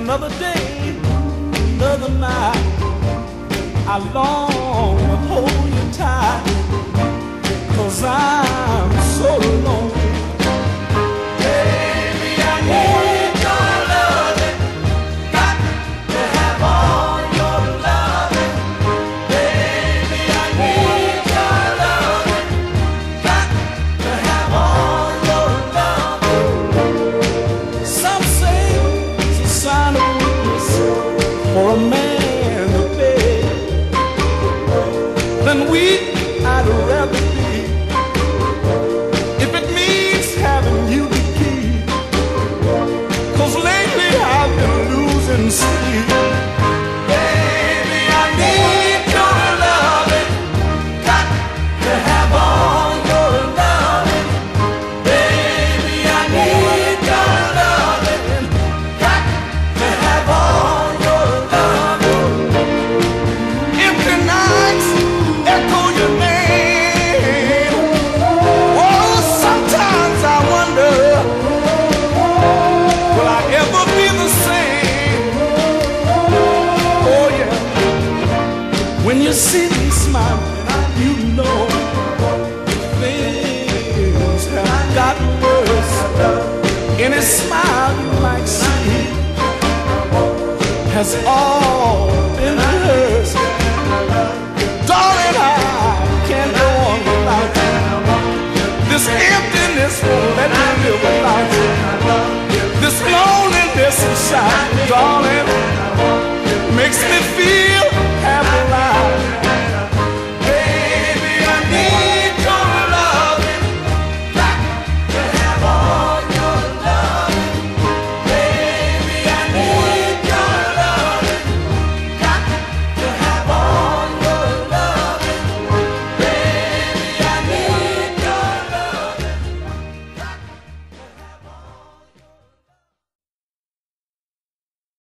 another day, another night. I long to hold you tight, 'cause I'm so lonely. Baby, I need your loving, got to have all your loving. Baby, I need your loving, got to have all your loving. Some say it's a sign of weakness for a man to beg. Then weak I'd rather be, if it means having you to keep. 'Cause lately I've been losing sleep. Baby, I need your loving, got to have all your loving. Baby, I need your loving, got to have all your loving. Empty nights echo your name. Oh, sometimes I wonder, will I ever be the same? Oh yeah, when you see me smiling, you know things have gotten worse. Any smile you might see has all been rehearsed. Darling, I can't go on without you. This emptiness won't let me live without you. This loneliness inside, darling,